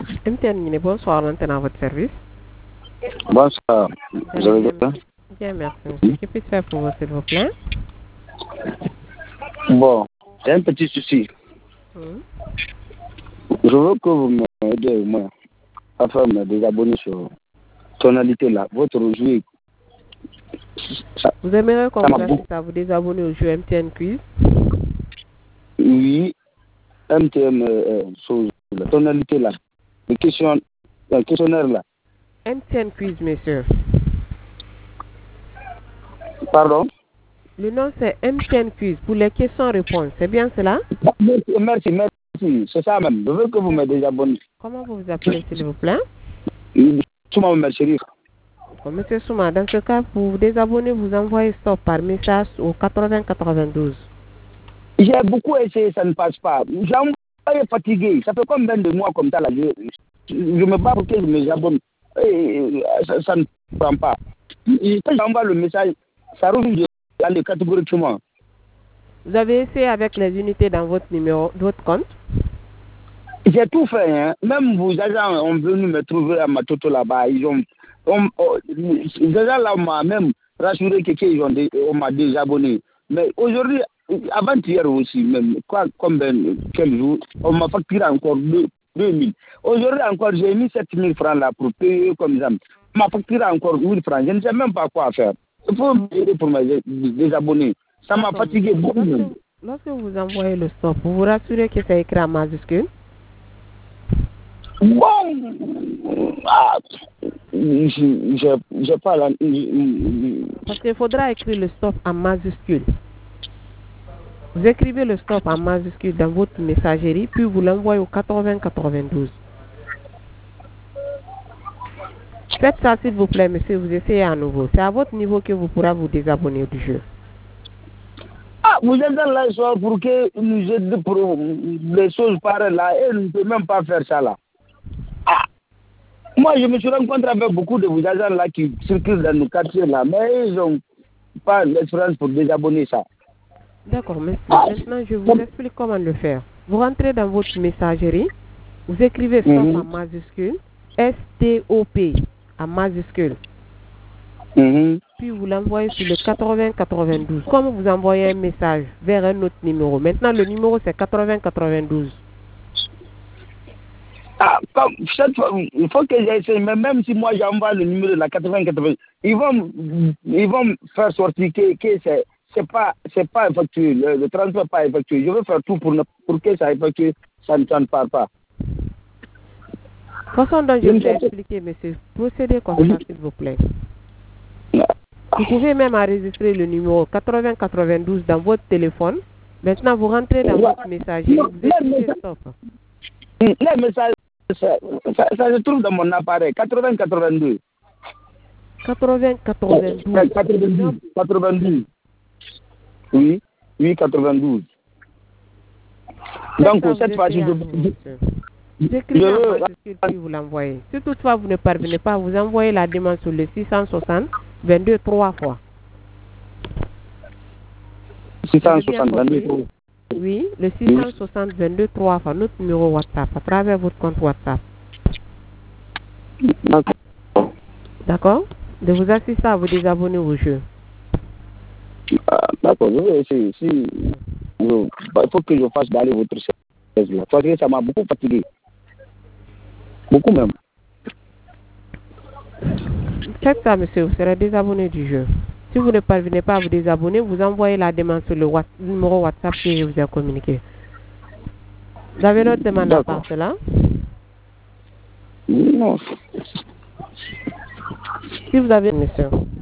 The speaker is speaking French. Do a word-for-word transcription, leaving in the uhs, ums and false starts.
M T N, bonsoir, l'antenne à votre service. Bonsoir. Vous allez bien? Bien, merci, monsieur. Que puis-je faire pour vous, s'il vous plaît? Bon, j'ai un petit souci. Hum. Je veux que vous m'aidez au moins à faire me désabonner sur tonalité là. Votre jeu. Ça, Vous aimeriez qu'on ça vous m'a beaucoup- assiste à vous désabonner au jeu M T N Quiz? Oui, M T M, euh, sur la tonalité là. Le, question, le questionnaire là. M T N Quiz, monsieur. Pardon? Le nom, c'est M T N Quiz pour les questions-réponses. C'est bien cela? Merci, merci, merci. C'est ça même. Je veux que vous me désabonnez. Comment vous vous appelez, s'il vous plaît? Souma Omer Chérif. Bon, monsieur Souma, dans ce cas, pour vous désabonner, vous envoyez stop par message au quatre-vingts quatre-vingt-douze. J'ai beaucoup essayé, ça ne passe pas. J'ai envoyé fatigué. Ça fait combien de mois comme ça là? Je, je me bats pour que je me abonne. Et ça, ça ne prend pas. Et quand j'envoie le message, ça revient dans les catégories de moi. Vous avez essayé avec les unités dans votre numéro, votre compte? J'ai tout fait. Hein. Même vos agents ont venu me trouver à Matoto là-bas. Ils ont, on, on, les agents là m'ont même rassuré que qu'ils ont dé, on m'a désabonné. Mais aujourd'hui, avant-hier aussi, même, quoi, combien, quel jour, on m'a facturé encore deux mille. Aujourd'hui encore, j'ai mis sept mille francs là pour payer comme ça. On m'a facturé encore mille francs. Je ne sais même pas quoi faire. Il faut m'aider pour me désabonner. Ça m'a fatigué beaucoup. Lorsque, lorsque vous envoyez le stop, vous vous rassurez que c'est écrit en majuscule? Bon, ah, je je pas la... Parce qu'il faudra écrire le stop en majuscule. Vous écrivez le stop en majuscule dans votre messagerie, puis vous l'envoyez au quatre-vingts quatre-vingt-douze. Faites ça s'il vous plaît, monsieur, vous essayez à nouveau. C'est à votre niveau que vous pourrez vous désabonner du jeu. Ah, vous êtes dans la soirée pour que nous aident pour les choses pareilles là, et on ne peut même pas faire ça là. Ah, moi je me suis rencontré avec beaucoup de vous agents là qui circulent dans nos quartiers là, mais ils n'ont pas l'expérience pour désabonner ça. D'accord, monsieur. Maintenant, je vous explique comment le faire. Vous rentrez dans votre messagerie, vous écrivez stop mm-hmm. en majuscule, S T O P en majuscule. Mm-hmm. Puis vous l'envoyez sur le quatre-vingts quatre-vingt-douze. Comme vous envoyez un message vers un autre numéro. Maintenant, le numéro c'est quatre-vingts quatre-vingt-douze. Ah, comme cette fois, il faut que j'essaie, mais même si moi j'envoie le numéro de la quatre-vingts quatre-vingt-douze, ils vont, ils vont faire sortir que, que c'est, c'est pas, c'est pas effectué, le, le transfert n'est pas effectué. Je veux faire tout pour, pour que ça effectue, ça ne, ça ne part pas. Façon dont je vous ai expliqué, monsieur, procédez comme ça, s'il vous plaît. Vous pouvez même enregistrer le numéro quatre-vingts quatre-vingt-douze dans votre téléphone. Maintenant, vous rentrez dans votre messagerie, vous écrivez stop. Les messages, ça, ça, ça se trouve dans mon appareil, quatre-vingts quatre-vingt-deux. quatre-vingts quatre-vingt-douze. quatre-vingt-douze. quatre-vingt-douze. Oui, oui, quatre-vingt-douze. Donc, cette fois-ci, je... Vous écrivez en majuscule puis vous l'envoyez. Si toutefois vous ne parvenez pas, vous envoyez la demande sur le six cent soixante vingt-deux trois fois. six cent soixante vingt-deux trois. Oui, le six cent soixante vingt-deux trois fois, notre numéro WhatsApp, à travers votre compte WhatsApp. D'accord? De vous assister à vous désabonner au jeu. Ah, d'accord, je vais essayer. Si, il faut que je fasse d'aller votre service là. Parce que ça m'a beaucoup fatigué. Beaucoup même. Faites ça, monsieur, vous serez désabonné du jeu. Si vous ne parvenez pas à vous désabonner, vous envoyez la demande sur le WhatsApp, numéro WhatsApp que je vous ai communiqué. Vous avez l'autre demande à part cela? Non. Si vous avez, monsieur.